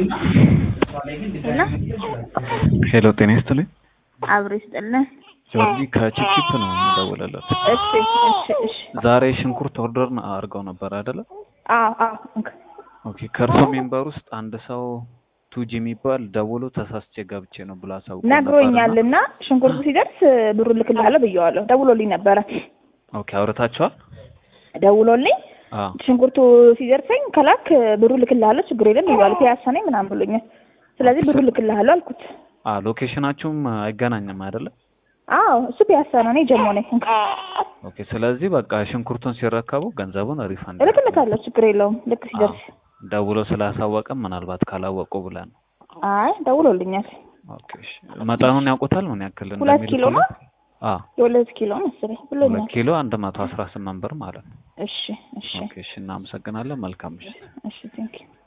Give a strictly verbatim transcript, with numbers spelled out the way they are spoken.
ሄሎ ሄሎ ጤና ይስጥልኝ። አብሮ ይስጥልኝ። ጆርጂ ከቺፕቺፕ ነው የምደውልልዎት። እሺ እሺ እሺ። ዛሬ ሽንኩርት ኦርደር አድርገው ነበር አይደለ? አዎ አዎ። ኦኬ ከርሶ ሜምበር ውስጥ አንድ ሰው ቱጂ የሚባል ደውሎ ተሳስቼ ገብቼ ነው ብላ ሰው ነግሮኛልና ሽንኩርቱ ሲደርስ ብሩን ልክልሃለሁ ብየዋለሁ። ደውሎልኝ ነበረ። ኦኬ አውርታችኋል? ደውሎልኝ አዎ ሽንኩርቱ ሲደርሰኝ ከላክ ብሩን ልክልሃለሁ ችግር የለም ይባል ፒያሳ ነኝ ምናምን ብሎኛል። ስለዚህ ብሩን ልክልሃለሁ አልኩት። አ ሎኬሽናችሁም አይገናኝም አይደለ? አዎ እሱ ፒያሳ ነው እኔ ጀሞ ነኝ። ኦኬ ስለዚህ በቃ ሽንኩርቱን ሲረከቡ ገንዘቡን ሪፋንድ እልክለታለሁ ችግር የለውም ልክ ሲደርስ። ደውሎ ስላሳወቀም ምናልባት ካላወቁ ብለን ነው። አይ ደውሎልኛል። ኦኬ እሺ መጠኑን ያውቁታል ምን ያክል እንደሚል? ሁለት ኪሎ ነው? አዎ የሁለት ኪሎ መሰለኝ ብሎኛል። ሁለት ኪሎ አንድ መቶ አስራ ስምንት ብር ማለት ነው። እሺ እሺ ኦኬ እሺ እናመሰግናለን። መልካም እሺ እሺ ቴንክ ዩ